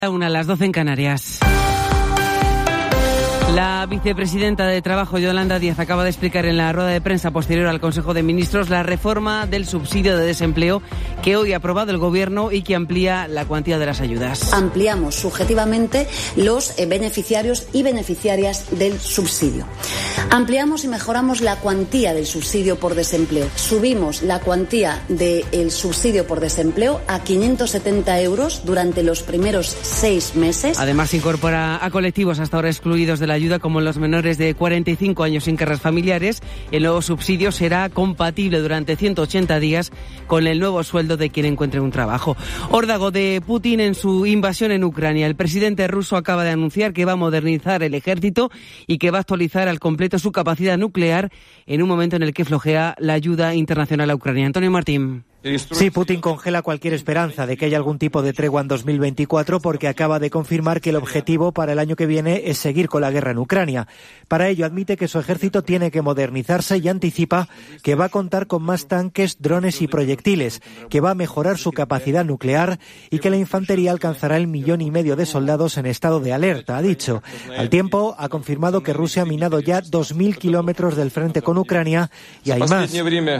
Una a las 12 en Canarias. La vicepresidenta de Trabajo, Yolanda Díaz, acaba de explicar en la rueda de prensa posterior al Consejo de Ministros la reforma del subsidio de desempleo que hoy ha aprobado el Gobierno y que amplía la cuantía de las ayudas. Ampliamos subjetivamente los beneficiarios y beneficiarias del subsidio. Ampliamos y mejoramos la cuantía del subsidio por desempleo. Subimos la cuantía del subsidio por desempleo a 570 euros durante los primeros 6 meses. Además, incorpora a colectivos hasta ahora excluidos de la ayuda, como los menores de 45 años sin cargas familiares. El nuevo subsidio será compatible durante 180 días con el nuevo sueldo de quien encuentre un trabajo. Órdago de Putin en su invasión en Ucrania. El presidente ruso acaba de anunciar que va a modernizar el ejército y que va a actualizar al completo su capacidad nuclear en un momento en el que flojea la ayuda internacional a Ucrania. Antonio Martín. Sí, Putin congela cualquier esperanza de que haya algún tipo de tregua en 2024 porque acaba de confirmar que el objetivo para el año que viene es seguir con la guerra en Ucrania. Para ello admite que su ejército tiene que modernizarse y anticipa que va a contar con más tanques, drones y proyectiles, que va a mejorar su capacidad nuclear y que la infantería alcanzará el 1,5 millones de soldados en estado de alerta, ha dicho. Al tiempo, ha confirmado que Rusia ha minado ya 2.000 kilómetros del frente con Ucrania y hay más.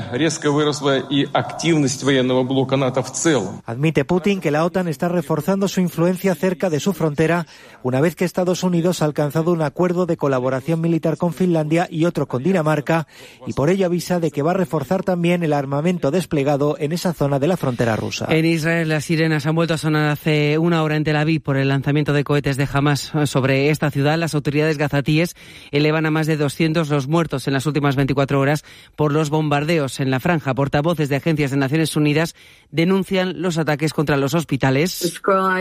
Admite Putin que la OTAN está reforzando su influencia cerca de su frontera una vez que Estados Unidos ha alcanzado un acuerdo de colaboración militar con Finlandia y otro con Dinamarca, y por ello avisa de que va a reforzar también el armamento desplegado en esa zona de la frontera rusa. En Israel, las sirenas han vuelto a sonar hace una hora en Tel Aviv por el lanzamiento de cohetes de Hamas sobre esta ciudad. Las autoridades gazatíes elevan a más de 200 los muertos en las últimas 24 horas por los bombardeos en la franja. Portavoces de agencias de Naciones Unidas denuncian los ataques contra los hospitales.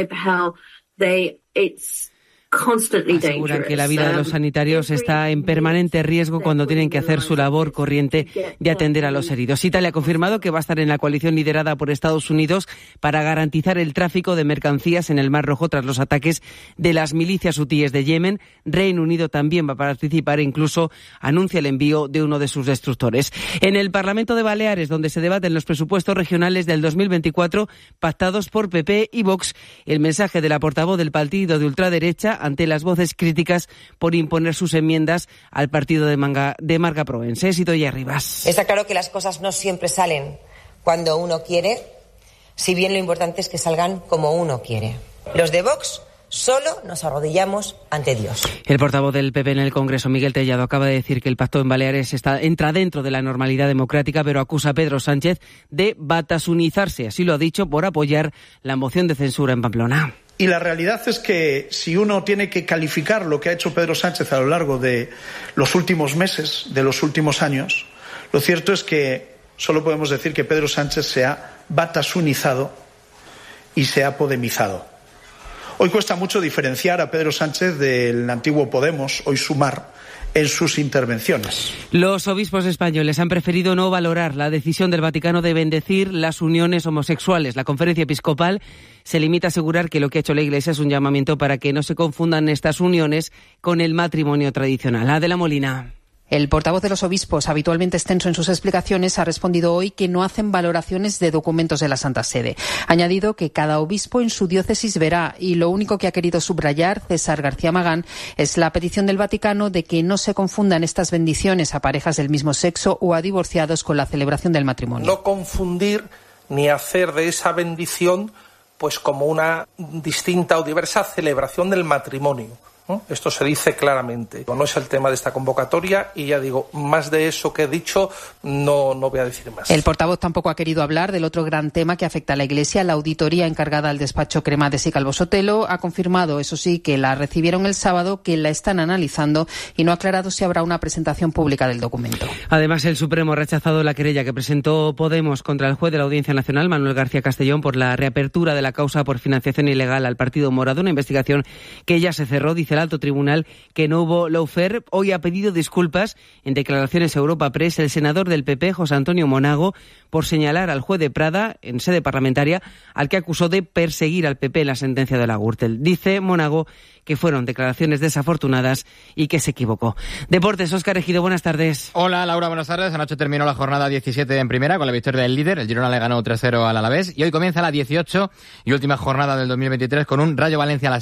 Aseguran que la vida de los sanitarios está en permanente riesgo cuando tienen que hacer su labor corriente de atender a los heridos. Italia ha confirmado que va a estar en la coalición liderada por Estados Unidos para garantizar el tráfico de mercancías en el Mar Rojo tras los ataques de las milicias hutíes de Yemen. Reino Unido también va a participar e incluso anuncia el envío de uno de sus destructores. En el Parlamento de Baleares, donde se debaten los presupuestos regionales del 2024 pactados por PP y Vox, el mensaje de la portavoz del partido de ultraderecha ante las voces críticas por imponer sus enmiendas al partido de Marga Proense. Idoia Rivas. Está claro que las cosas no siempre salen cuando uno quiere, si bien lo importante es que salgan como uno quiere. Los de Vox solo nos arrodillamos ante Dios. El portavoz del PP en el Congreso, Miguel Tellado, acaba de decir que el pacto en Baleares entra dentro de la normalidad democrática, pero acusa a Pedro Sánchez de batasunizarse, así lo ha dicho, por apoyar la moción de censura en Pamplona. Y la realidad es que si uno tiene que calificar lo que ha hecho Pedro Sánchez a lo largo de los últimos meses, de los últimos años, lo cierto es que solo podemos decir que Pedro Sánchez se ha batasunizado y se ha podemizado. Hoy cuesta mucho diferenciar a Pedro Sánchez del antiguo Podemos, hoy Sumar, en sus intervenciones. Los obispos españoles han preferido no valorar la decisión del Vaticano de bendecir las uniones homosexuales. La Conferencia Episcopal se limita a asegurar que lo que ha hecho la Iglesia es un llamamiento para que no se confundan estas uniones con el matrimonio tradicional. Adela Molina. El portavoz de los obispos, habitualmente extenso en sus explicaciones, ha respondido hoy que no hacen valoraciones de documentos de la Santa Sede. Ha añadido que cada obispo en su diócesis verá, y lo único que ha querido subrayar César García Magán es la petición del Vaticano de que no se confundan estas bendiciones a parejas del mismo sexo o a divorciados con la celebración del matrimonio. No confundir ni hacer de esa bendición pues como una distinta o diversa celebración del matrimonio. Esto se dice claramente. No es el tema de esta convocatoria y ya digo, más de eso que he dicho no voy a decir más. El portavoz tampoco ha querido hablar del otro gran tema que afecta a la Iglesia. La auditoría encargada al despacho Cremades y Calvo Sotelo ha confirmado, eso sí, que la recibieron el sábado, que la están analizando y no ha aclarado si habrá una presentación pública del documento. Además, el Supremo ha rechazado la querella que presentó Podemos contra el juez de la Audiencia Nacional, Manuel García Castellón, por la reapertura de la causa por financiación ilegal al Partido Morado, una investigación que ya se cerró, dice alto tribunal que no hubo lawfare. Hoy ha pedido disculpas en declaraciones a Europa Press el senador del PP, José Antonio Monago, por señalar al juez de Prada, en sede parlamentaria, al que acusó de perseguir al PP en la sentencia de la Gürtel. Dice Monago que fueron declaraciones desafortunadas y que se equivocó. Deportes, Óscar Ejido, buenas tardes. Hola, Laura, buenas tardes. Anoche terminó la jornada 17 en primera con la victoria del líder. El Girona le ganó 3-0 al Alavés y hoy comienza la 18 y última jornada del 2023 con un Rayo Valencia a las